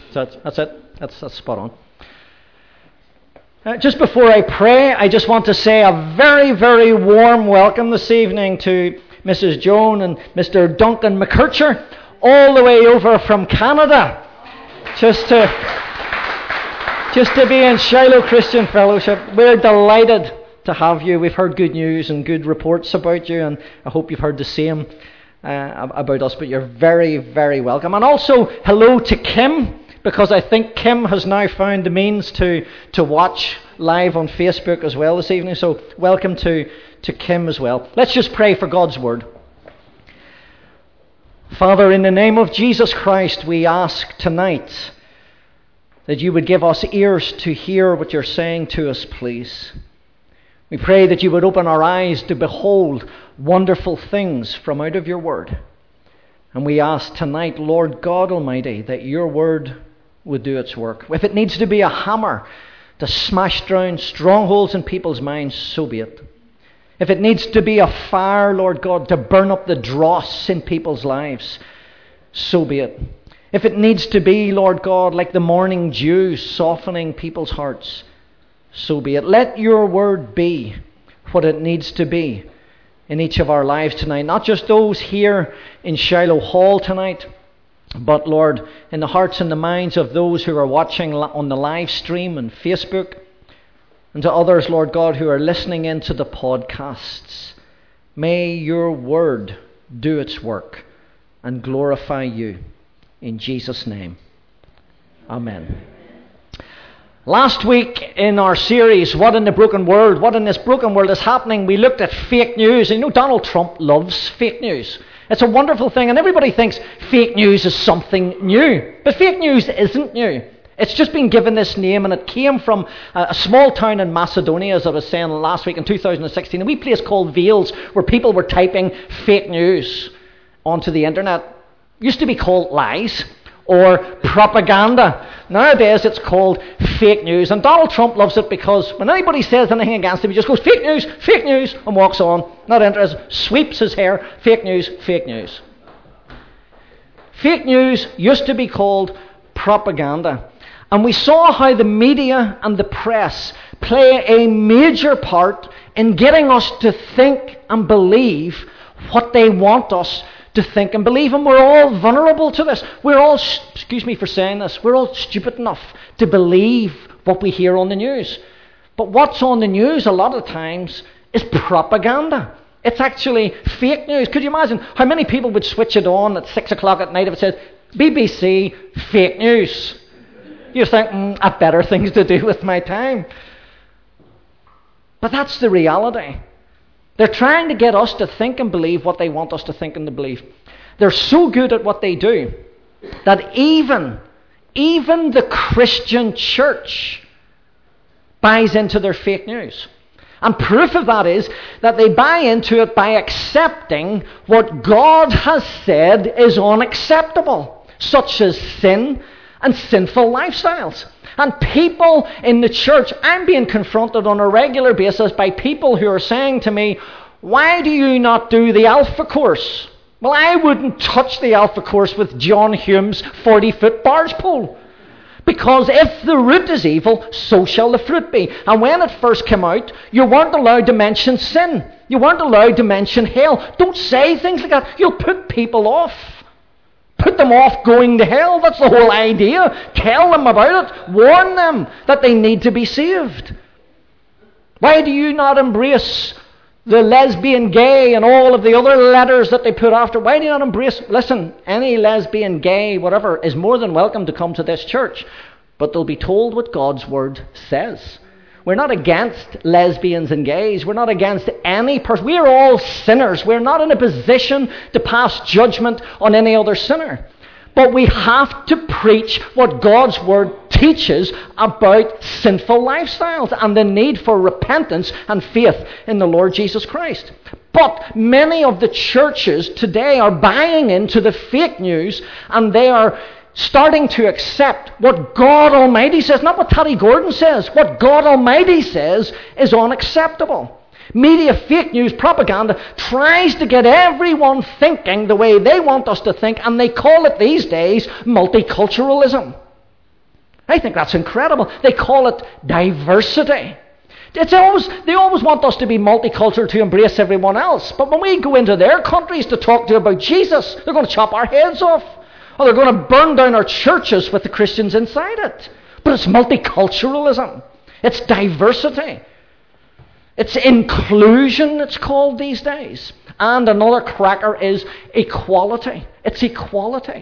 That's it. That's spot on. Just before I pray, I just want to say a very, very warm welcome this evening to Mrs. Joan and Mr. Duncan McKercher, all the way over from Canada, just to be in Shiloh Christian Fellowship. We're delighted to have you. We've heard good news and good reports about you, and I hope you've heard the same about us, but you're very, very welcome. And also, hello to Kim, because I think Kim has now found the means to watch live on Facebook as well this evening. So welcome to Kim as well. Let's just pray for God's word. Father, in the name of Jesus Christ, we ask tonight that you would give us ears to hear what you're saying to us, please. We pray that you would open our eyes to behold wonderful things from out of your word. And we ask tonight, Lord God Almighty, that your word would do its work. If it needs to be a hammer to smash down strongholds in people's minds, so be it. If it needs to be a fire, Lord God, to burn up the dross in people's lives, so be it. If it needs to be, Lord God, like the morning dew softening people's hearts, so be it. Let your word be what it needs to be in each of our lives tonight. Not just those here in Shiloh Hall tonight, but, Lord, in the hearts and the minds of those who are watching on the live stream and Facebook, and to others, Lord God, who are listening into the podcasts. May your word do its work and glorify you. In Jesus' name. Amen. Last week in our series, What in the Broken World? What in this broken world is happening? We looked at fake news. And you know, Donald Trump loves fake news. It's a wonderful thing, and everybody thinks fake news is something new. But fake news isn't new. It's just been given this name, and it came from a small town in Macedonia, as I was saying last week in 2016, a wee place called Vales, where people were typing fake news onto the internet. It used to be called lies or propaganda. Nowadays it's called fake news. And Donald Trump loves it because when anybody says anything against him, he just goes, fake news, and walks on. Not interested, sweeps his hair, fake news, fake news. Fake news used to be called propaganda. And we saw how the media and the press play a major part in getting us to think and believe what they want us to think and believe. And we're all vulnerable to this. We're all, excuse me for saying this, we're all stupid enough to believe what we hear on the news. But what's on the news a lot of times is propaganda. It's actually fake news. Could you imagine how many people would switch it on at 6 o'clock at night if it said, BBC fake news? You think, I've better things to do with my time. But that's the reality. They're trying to get us to think and believe what they want us to think and to believe. They're so good at what they do that even the Christian church buys into their fake news. And proof of that is that they buy into it by accepting what God has said is unacceptable, such as sin and sinful lifestyles. And people in the church, I'm being confronted on a regular basis by people who are saying to me, why do you not do the Alpha course? Well, I wouldn't touch the Alpha course with John Hume's 40-foot barge pole. Because if the root is evil, so shall the fruit be. And when it first came out, you weren't allowed to mention sin. You weren't allowed to mention hell. Don't say things like that. You'll put people off. Put them off going to hell. That's the whole idea. Tell them about it. Warn them that they need to be saved. Why do you not embrace the lesbian, gay, and all of the other letters that they put after? Why do you not embrace? Listen, any lesbian, gay, whatever, is more than welcome to come to this church. But they'll be told what God's word says. We're not against lesbians and gays. We're not against any person. We're all sinners. We're not in a position to pass judgment on any other sinner. But we have to preach what God's word teaches about sinful lifestyles and the need for repentance and faith in the Lord Jesus Christ. But many of the churches today are buying into the fake news, and they are starting to accept what God Almighty says, not what Teddy Gordon says. What God Almighty says is unacceptable. Media, fake news, propaganda tries to get everyone thinking the way they want us to think, and they call it these days multiculturalism. I think that's incredible. They call it diversity. They always want us to be multicultural, to embrace everyone else. But when we go into their countries to talk to about Jesus, they're going to chop our heads off. Or they're going to burn down our churches with the Christians inside it. But it's multiculturalism. It's diversity. It's inclusion, it's called these days. And another cracker is equality. It's equality.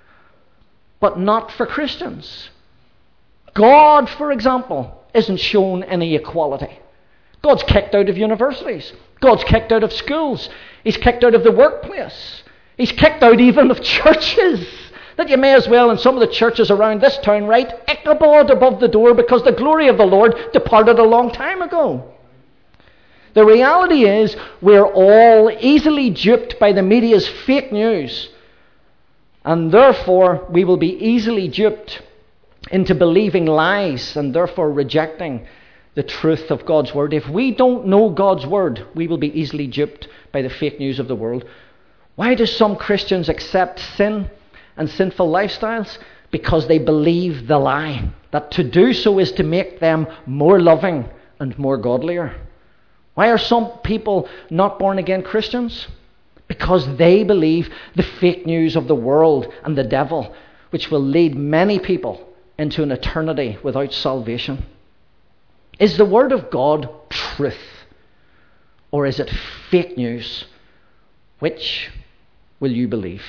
But not for Christians. God, for example, isn't shown any equality. God's kicked out of universities. God's kicked out of schools. He's kicked out of the workplace. He's kicked out even of churches. That you may as well, in some of the churches around this town, write Ichabod above the door because the glory of the Lord departed a long time ago. The reality is we're all easily duped by the media's fake news. And therefore we will be easily duped into believing lies and therefore rejecting the truth of God's word. If we don't know God's word, we will be easily duped by the fake news of the world. Why do some Christians accept sin and sinful lifestyles? Because they believe the lie, that to do so is to make them more loving and more godlier. Why are some people not born again Christians? Because they believe the fake news of the world and the devil, which will lead many people into an eternity without salvation. Is the word of God truth? Or is it fake news? Which will you believe?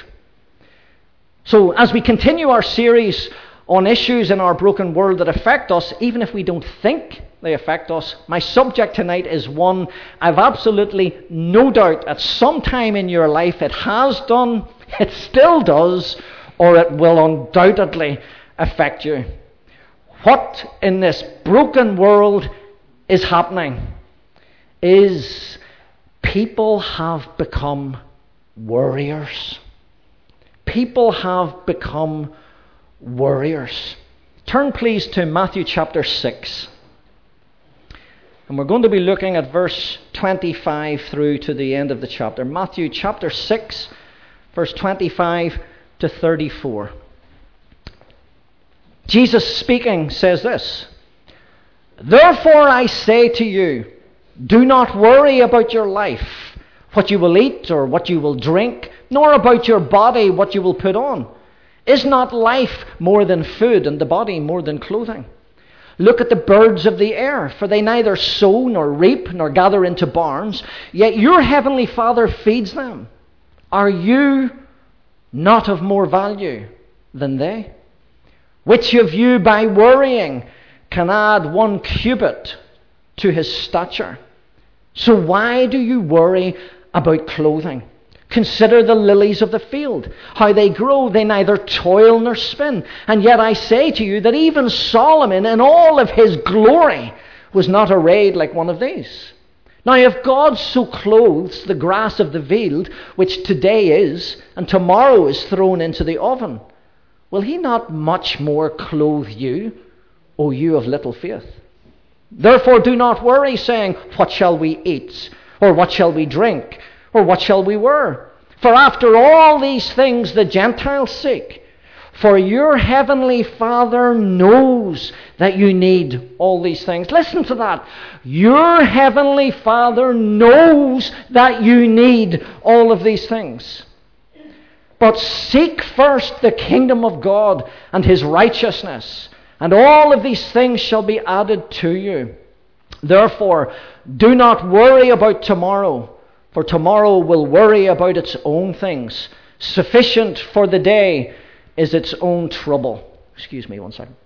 So as we continue our series on issues in our broken world that affect us, even if we don't think they affect us, my subject tonight is one I've absolutely no doubt at some time in your life it has done, it still does, or it will undoubtedly affect you. What in this broken world is happening is people have become worriers. People have become worriers. Turn please to Matthew chapter 6. And we're going to be looking at verse 25 through to the end of the chapter. Matthew chapter 6, verse 25 to 34. Jesus speaking says this: "Therefore I say to you, do not worry about your life, what you will eat or what you will drink, nor about your body, what you will put on. Is not life more than food, and the body more than clothing? Look at the birds of the air, for they neither sow nor reap nor gather into barns, yet your heavenly Father feeds them. Are you not of more value than they? Which of you by worrying can add 1 cubit to his stature? So why do you worry about clothing? Consider the lilies of the field, how they grow, they neither toil nor spin. And yet I say to you that even Solomon in all of his glory was not arrayed like one of these. Now if God so clothes the grass of the field, which today is, and tomorrow is thrown into the oven, will he not much more clothe you, O you of little faith? Therefore do not worry, saying, what shall we eat? Or what shall we drink? Or what shall we wear? For after all these things the Gentiles seek. For your heavenly Father knows that you need all these things." Listen to that. Your heavenly Father knows that you need all of these things. But seek first the kingdom of God and his righteousness, and all of these things shall be added to you. Therefore, do not worry about tomorrow, for tomorrow will worry about its own things. Sufficient for the day is its own trouble. Excuse me 1 second.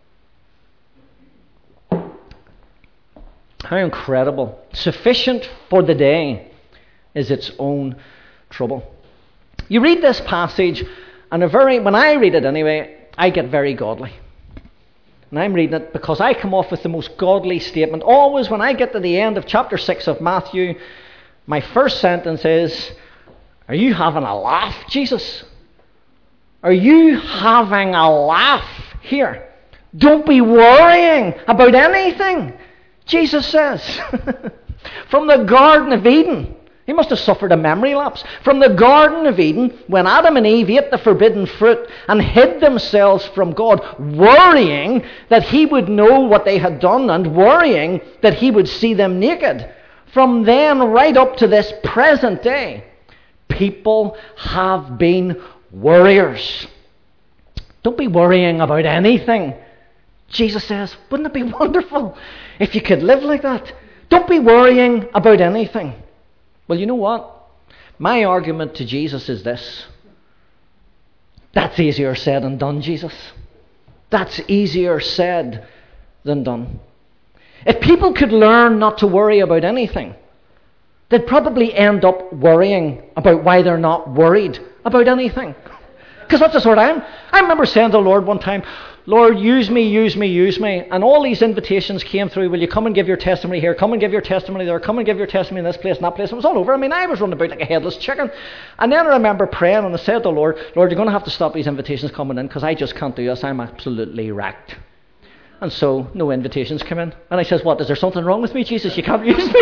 How incredible. Sufficient for the day is its own trouble. You read this passage, and when I read it anyway, I get very godly. And I'm reading it because I come off with the most godly statement. Always when I get to the end of chapter 6 of Matthew, my first sentence is, "Are you having a laugh, Jesus? Are you having a laugh here? Don't be worrying about anything," Jesus says. From the Garden of Eden, He must have suffered a memory lapse. From the Garden of Eden, when Adam and Eve ate the forbidden fruit and hid themselves from God, worrying that he would know what they had done and worrying that he would see them naked. From then right up to this present day, people have been worriers. Don't be worrying about anything. Jesus says, wouldn't it be wonderful if you could live like that? Don't be worrying about anything. Well, you know what? My argument to Jesus is this. That's easier said than done, Jesus. That's easier said than done. If people could learn not to worry about anything, they'd probably end up worrying about why they're not worried about anything. Because that's the sort I am. I remember saying to the Lord one time, Lord, use me, use me, use me. And all these invitations came through. Will you come and give your testimony here? Come and give your testimony there. Come and give your testimony in this place and that place. It was all over. I mean, I was running about like a headless chicken. And then I remember praying and I said to the Lord, Lord, you're going to have to stop these invitations coming in because I just can't do this. I'm absolutely wrecked. And so no invitations come in. And I says, what, is there something wrong with me, Jesus? You can't use me.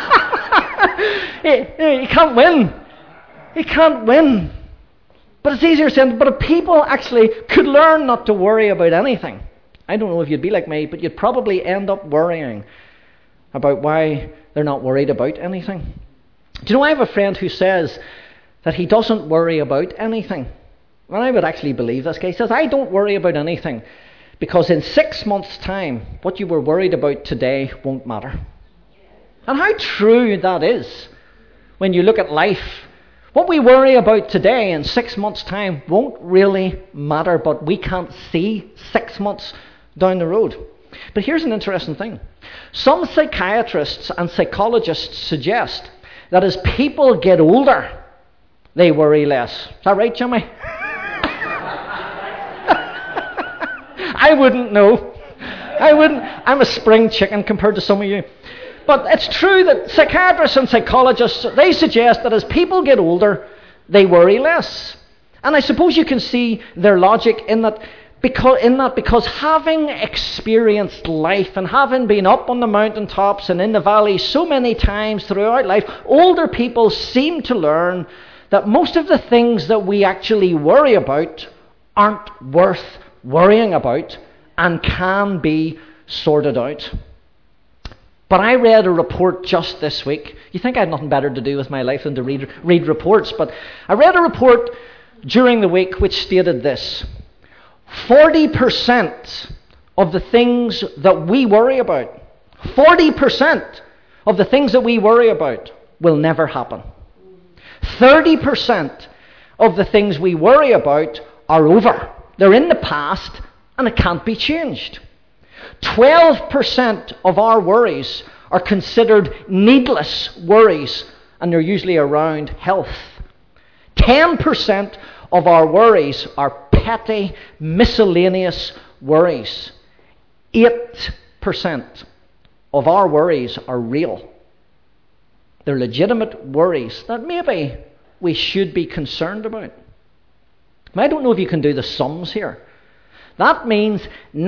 You can't win. You can't win. But it's easier said, but if people actually could learn not to worry about anything, I don't know if you'd be like me, but you'd probably end up worrying about why they're not worried about anything. Do you know, I have a friend who says that he doesn't worry about anything. And I would actually believe this guy. He says, I don't worry about anything because in 6 months' time, what you were worried about today won't matter. And how true that is when you look at life. What we worry about today in 6 months' time won't really matter, but we can't see 6 months down the road. But here's an interesting thing. Some psychiatrists and psychologists suggest that as people get older, they worry less. Is that right, Jimmy? I wouldn't know. I wouldn't. I'm a spring chicken compared to some of you. But it's true that psychiatrists and psychologists, they suggest that as people get older, they worry less. And I suppose you can see their logic in that because having experienced life and having been up on the mountaintops and in the valleys so many times throughout life, older people seem to learn that most of the things that we actually worry about aren't worth worrying about and can be sorted out. But I read a report just this week. You think I had nothing better to do with my life than to read reports, but I read a report during the week which stated this. 40% of the things that we worry about, 40% of the things that we worry about will never happen. 30% of the things we worry about are over. They're in the past and it can't be changed. 12% of our worries are considered needless worries, and they're usually around health. 10% of our worries are petty, miscellaneous worries. 8% of our worries are real. They're legitimate worries that maybe we should be concerned about. I don't know if you can do the sums here. That means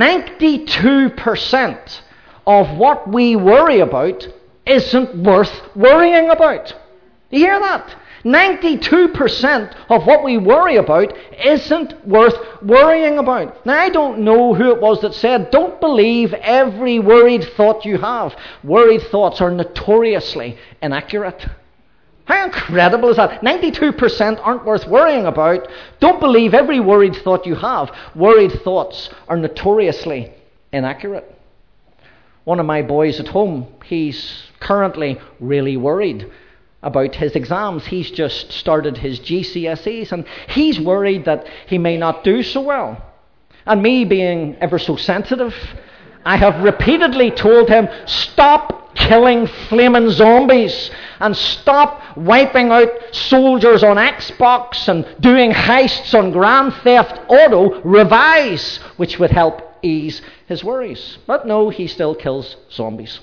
92% of what we worry about isn't worth worrying about. You hear that? 92% of what we worry about isn't worth worrying about. Now, I don't know who it was that said, don't believe every worried thought you have. Worried thoughts are notoriously inaccurate. How incredible is that? 92% aren't worth worrying about. Don't believe every worried thought you have. Worried thoughts are notoriously inaccurate. One of my boys at home, he's currently really worried about his exams. He's just started his GCSEs and he's worried that he may not do so well. And me being ever so sensitive, I have repeatedly told him, stop killing flaming zombies and stop wiping out soldiers on Xbox and doing heists on Grand Theft Auto. Revise, which would help ease his worries. But no, he still kills zombies.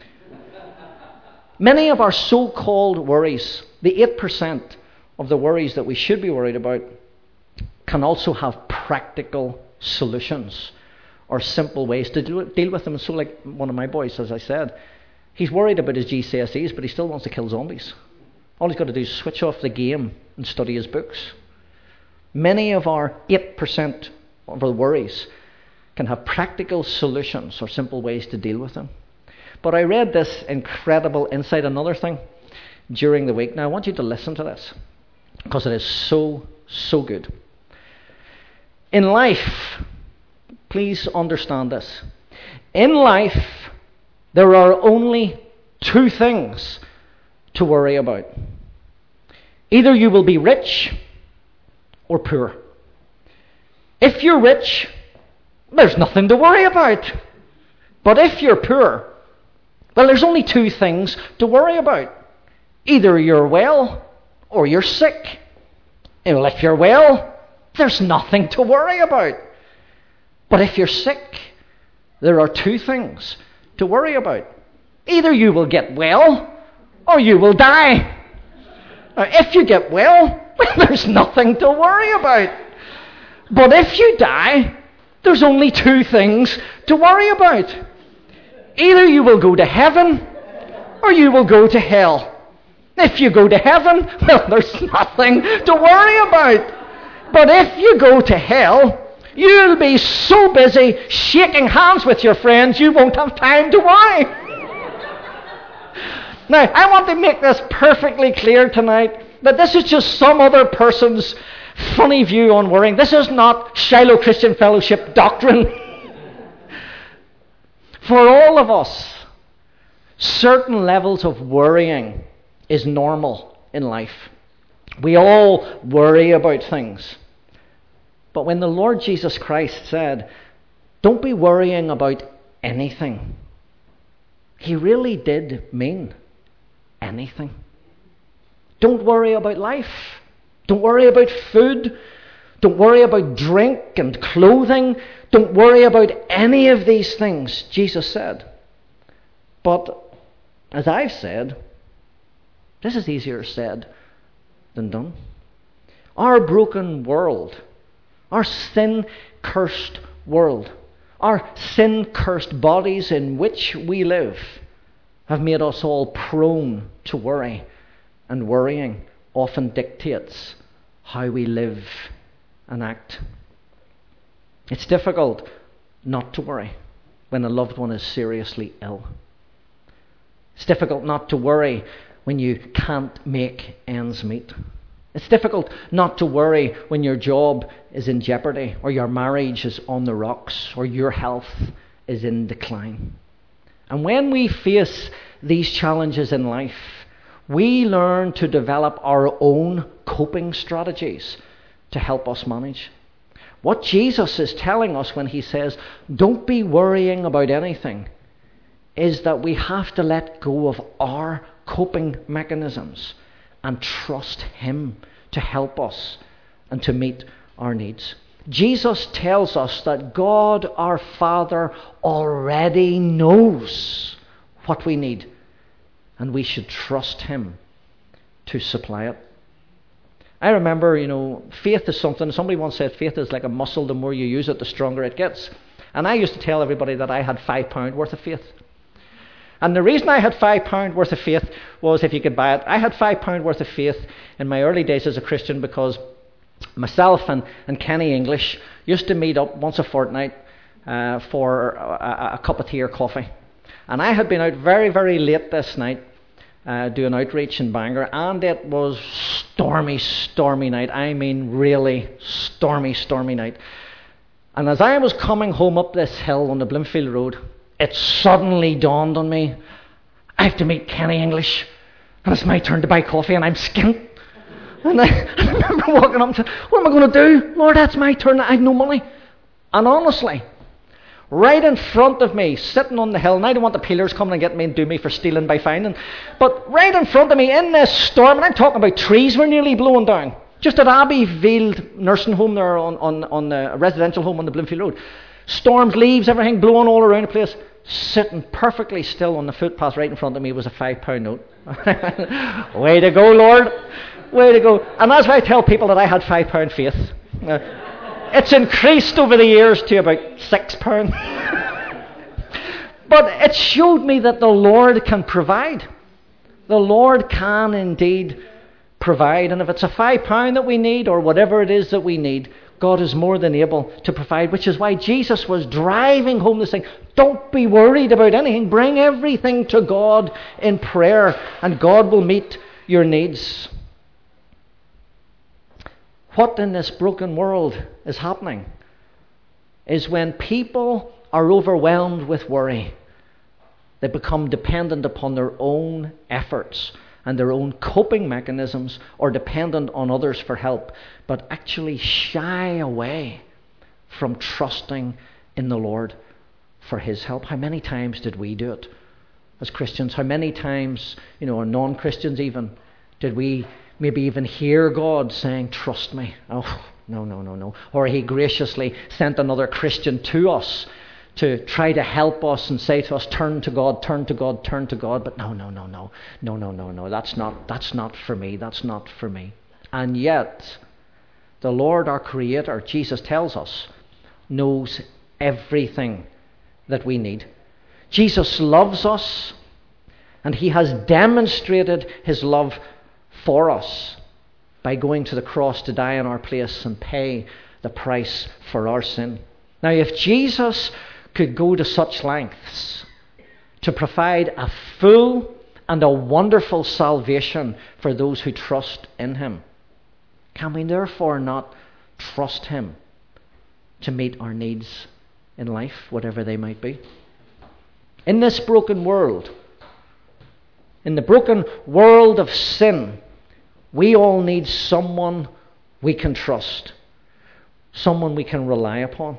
Many of our so-called worries, the 8% of the worries that we should be worried about, can also have practical solutions or simple ways to deal with them. So like one of my boys, as I said, he's worried about his GCSEs, but he still wants to kill zombies. All he's got to do is switch off the game and study his books. Many of our 8% of our worries can have practical solutions or simple ways to deal with them. But I read this incredible insight, another thing, during the week. Now I want you to listen to this, because it is so, so good. In life, please understand this. In life, there are only two things to worry about. Either you will be rich or poor. If you're rich, there's nothing to worry about. But if you're poor, well, there's only two things to worry about. Either you're well or you're sick. Well, if you're well, there's nothing to worry about. But if you're sick, there are two things to worry about. Either you will get well or you will die. Now, if you get well, there's nothing to worry about. But if you die, there's only two things to worry about. Either you will go to heaven or you will go to hell. If you go to heaven, well, there's nothing to worry about. But if you go to hell, you'll be so busy shaking hands with your friends, you won't have time to worry. Now, I want to make this perfectly clear tonight, that this is just some other person's funny view on worrying. This is not Shiloh Christian Fellowship doctrine. For all of us, certain levels of worrying is normal in life. We all worry about things. But when the Lord Jesus Christ said, don't be worrying about anything, he really did mean anything. Don't worry about life. Don't worry about food. Don't worry about drink and clothing. Don't worry about any of these things, Jesus said. But as I've said, this is easier said than done. Our broken world, our sin-cursed world, our sin-cursed bodies in which we live have made us all prone to worry, and worrying often dictates how we live and act. It's difficult not to worry when a loved one is seriously ill. It's difficult not to worry when you can't make ends meet. It's difficult not to worry when your job is in jeopardy, or your marriage is on the rocks, or your health is in decline. And when we face these challenges in life, we learn to develop our own coping strategies to help us manage. What Jesus is telling us when he says, don't be worrying about anything, is that we have to let go of our coping mechanisms and trust him to help us and to meet our needs. Jesus tells us that God our Father already knows what we need, and we should trust him to supply it. I remember, faith is something, somebody once said faith is like a muscle, the more you use it, the stronger it gets. And I used to tell everybody that I had £5 worth of faith. And the reason I had £5 worth of faith was, if you could buy it, I had £5 worth of faith in my early days as a Christian, because myself and Kenny English used to meet up once a fortnight for a cup of tea or coffee. And I had been out very, very late this night doing outreach in Bangor, and it was stormy night. I mean really stormy night. And as I was coming home up this hill on the Bloomfield Road, it suddenly dawned on me, I have to meet Kenny English, and it's my turn to buy coffee, and I'm skint. And I remember walking up and saying, what am I going to do? Lord, that's my turn. I have no money. And honestly, right in front of me, sitting on the hill, and I don't want the peelers coming and getting me and do me for stealing by finding, but right in front of me in this storm, and I'm talking about trees were nearly blowing down, just at Abbeyfield nursing home there on the residential home on the Bloomfield Road. Storms, leaves, everything blowing all around the place. Sitting perfectly still on the footpath right in front of me was a £5 note. Way to go, Lord. Way to go. And that's why I tell people that I had £5 faith. It's increased over the years to about £6. But it showed me that the Lord can provide. The Lord can indeed provide. And if it's a £5 that we need, or whatever it is that we need, God is more than able to provide, which is why Jesus was driving home this thing. Don't be worried about anything. Bring everything to God in prayer, and God will meet your needs. What in this broken world is happening is when people are overwhelmed with worry, they become dependent upon their own efforts and their own coping mechanisms, or dependent on others for help, but actually shy away from trusting in the Lord for his help. How many times did we do it as Christians? How many times, or non-Christians even, did we maybe even hear God saying, trust me? Oh, no. Or he graciously sent another Christian to us to try to help us and say to us, turn to God. But no, that's not for me. That's not for me. And yet, the Lord, our Creator, Jesus tells us, knows everything that we need. Jesus loves us, and he has demonstrated his love for us by going to the cross to die in our place and pay the price for our sin. Now, if Jesus could go to such lengths to provide a full and a wonderful salvation for those who trust in him, can we therefore not trust him to meet our needs in life, whatever they might be? In this broken world, in the broken world of sin, we all need someone we can trust, someone we can rely upon.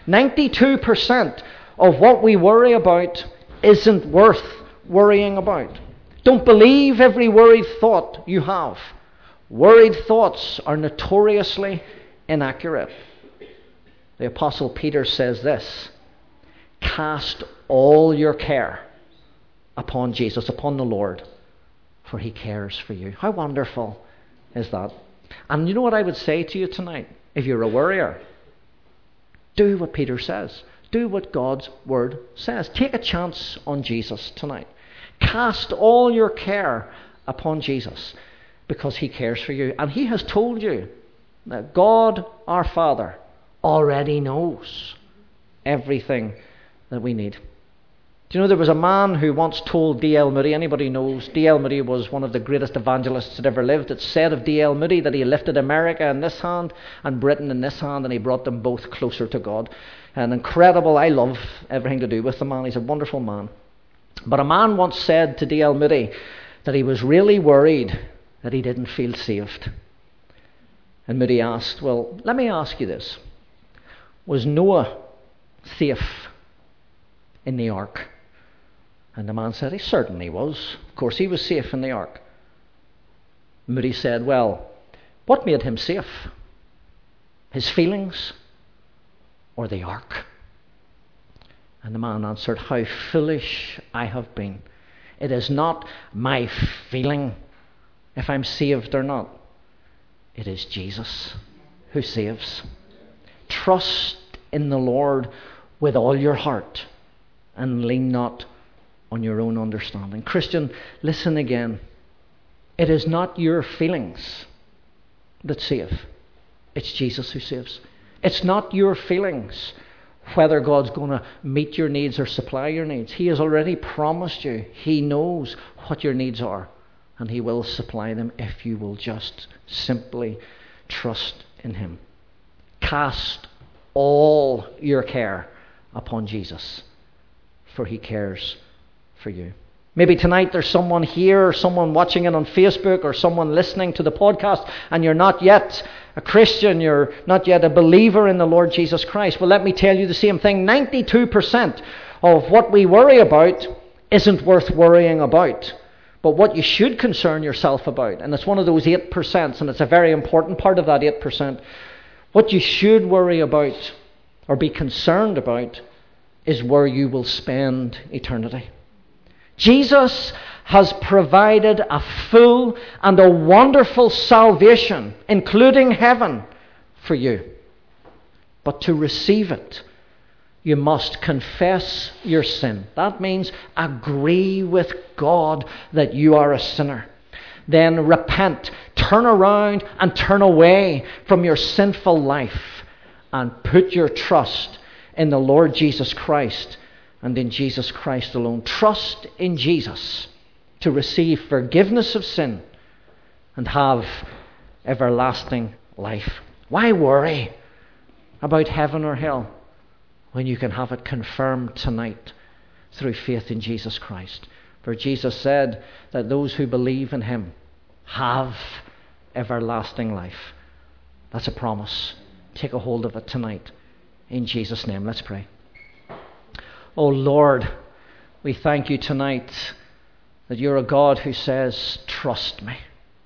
92% of what we worry about isn't worth worrying about. Don't believe every worried thought you have. Worried thoughts are notoriously inaccurate. The Apostle Peter says this: cast all your care upon Jesus, upon the Lord, for he cares for you. How wonderful is that? And you know what I would say to you tonight? If you're a worrier, do what Peter says. Do what God's word says. Take a chance on Jesus tonight. Cast all your care upon Jesus, because he cares for you. And he has told you that God, our Father, already knows everything that we need. Do you know there was a man who once told D.L. Moody, anybody knows, D.L. Moody was one of the greatest evangelists that ever lived. It's said of D.L. Moody that he lifted America in this hand and Britain in this hand, and he brought them both closer to God. An incredible, I love everything to do with the man. He's a wonderful man. But a man once said to D.L. Moody that he was really worried that he didn't feel saved. And Moody asked, well, let me ask you this. Was Noah safe in the ark? And the man said he certainly was. Of course he was safe in the ark. Moody said, well, what made him safe? His feelings or the ark? And the man answered, how foolish I have been. It is not my feeling if I'm saved or not. It is Jesus who saves. Trust in the Lord with all your heart and lean not on your own understanding. Christian, listen again. It is not your feelings that save. It's Jesus who saves. It's not your feelings whether God's going to meet your needs or supply your needs. He has already promised you. He knows what your needs are, and he will supply them if you will just simply trust in him. Cast all your care upon Jesus, for he cares for you. Maybe tonight there's someone here, or someone watching it on Facebook, or someone listening to the podcast, and you're not yet a Christian, you're not yet a believer in the Lord Jesus Christ. Well, let me tell you the same thing. 92% of what we worry about isn't worth worrying about. But what you should concern yourself about, and it's one of those 8%, and it's a very important part of that 8%, what you should worry about or be concerned about is where you will spend eternity. Jesus has provided a full and a wonderful salvation, including heaven, for you. But to receive it, You must confess your sin. That means agree with God that you are a sinner. Then repent, turn around and turn away from your sinful life and put your trust in the Lord Jesus Christ and in Jesus Christ alone. Trust in Jesus to receive forgiveness of sin and have everlasting life. Why worry about heaven or hell when you can have it confirmed tonight through faith in Jesus Christ? For Jesus said that those who believe in him have everlasting life. That's a promise. Take a hold of it tonight. In Jesus' name, let's pray. Oh Lord, we thank you tonight that you're a God who says, trust me.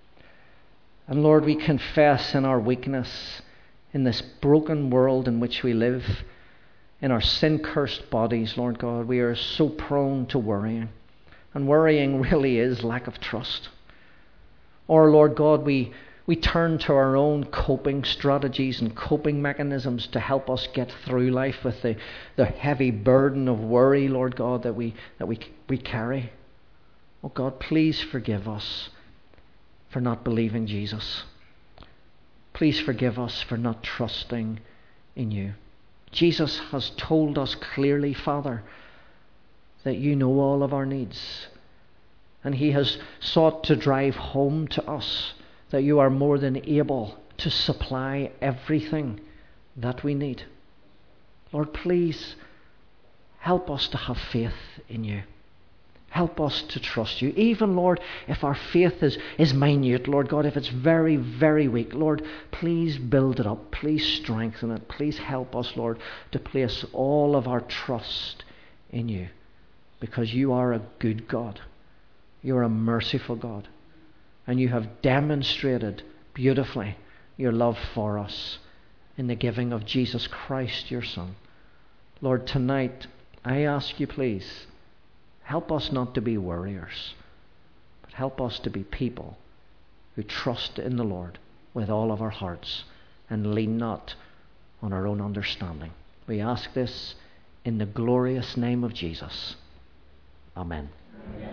And Lord, we confess in our weakness, in this broken world in which we live, in our sin-cursed bodies, Lord God, we are so prone to worrying. And worrying really is lack of trust. Or, Lord God, we turn to our own coping strategies and coping mechanisms to help us get through life with the heavy burden of worry, Lord God, that we carry. Oh God, please forgive us for not believing Jesus. Please forgive us for not trusting in you. Jesus has told us clearly, Father, that you know all of our needs. And he has sought to drive home to us that you are more than able to supply everything that we need. Lord, please help us to have faith in you. Help us to trust you. Even, Lord, if our faith is minute, Lord God, if it's very, very weak, Lord, please build it up. Please strengthen it. Please help us, Lord, to place all of our trust in you. Because you are a good God. You are a merciful God. And you have demonstrated beautifully your love for us in the giving of Jesus Christ, your Son. Lord, tonight, I ask you, please, help us not to be worriers, but help us to be people who trust in the Lord with all of our hearts and lean not on our own understanding. We ask this in the glorious name of Jesus. Amen.